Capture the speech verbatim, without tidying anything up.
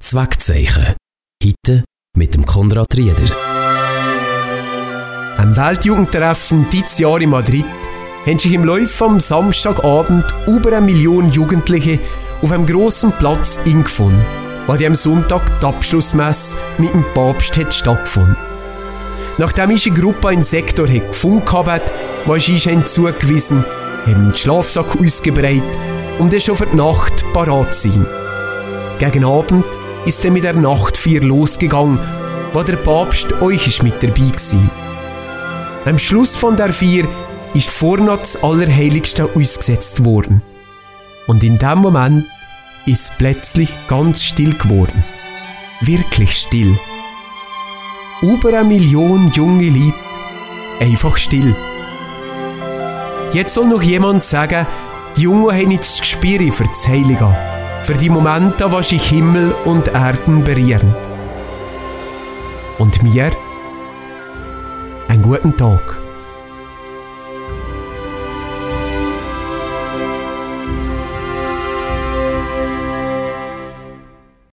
Das Wegzeichen. Heute mit dem Konrad Rieder. Am Weltjugendtreffen dieses Jahr in Madrid haben sich im Laufe am Samstagabend über eine Million Jugendliche auf einem grossen Platz eingefunden, wo am Sonntag die Abschlussmesse mit dem Papst hat stattgefunden. Nachdem unsere Gruppe einen Sektor hat gefunden hat, wo sie zugewiesen haben, haben wir den Schlafsack ausgebreitet, um dann schon für die Nacht parat zu sein. Gegen Abend ist dann mit der Nachtfeier losgegangen, wo der Papst euch mit dabei war. Am Schluss von der Feier ist vorne das Allerheiligste ausgesetzt worden. Und in dem Moment ist es plötzlich ganz still geworden. Wirklich still. Über eine Million junge Leute einfach still. Jetzt soll noch jemand sagen, die Jungen haben nicht das Gespür für das Heilige, für die Momente, wo sich Himmel und Erden berühren. Und mir einen guten Tag.